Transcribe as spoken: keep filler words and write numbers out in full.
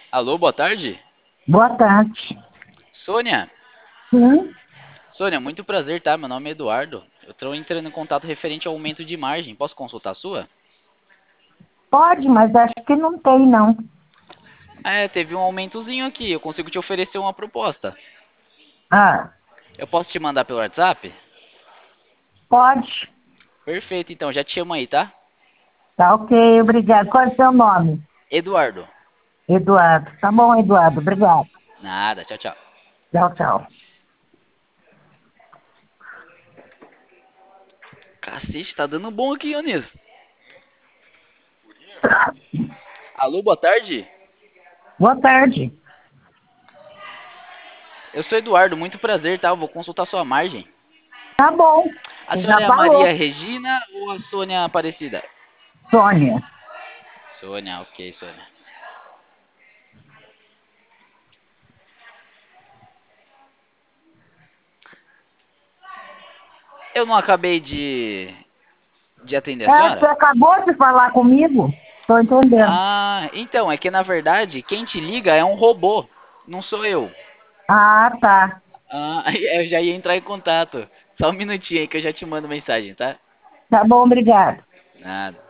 Alô, boa tarde. Boa tarde. Sônia. Sim, Sônia, muito prazer, tá? Meu nome é Eduardo. Eu estou entrando em contato referente ao aumento de margem. Posso consultar a sua? pode, mas acho que não tem, não. É, teve um aumentozinho aqui. Eu consigo te oferecer uma proposta. Ah, Eu posso te mandar pelo WhatsApp? pode. Perfeito, então. Já te chamo aí, tá? Tá ok, obrigado. Qual é o seu nome? Eduardo. Eduardo. Tá bom, Eduardo, obrigado. Nada, tchau, tchau. Tchau, tchau. Cacete, tá dando bom aqui, Anis. Alô, boa tarde. Boa tarde. Eu sou Eduardo, muito prazer, tá? Eu vou consultar sua margem. Tá bom. A Você senhora já é a Maria falou. Regina ou a Sônia Aparecida? Sônia. Sônia, ok, Sônia. Eu não acabei de, de atender a É, você senhora? acabou de falar comigo? Tô entendendo. Ah, então, é que na verdade quem te liga é um robô, não sou eu. Ah, tá. Ah, eu já ia entrar em contato. Só um minutinho aí que eu já te mando mensagem, tá? Tá bom, obrigado. Nada.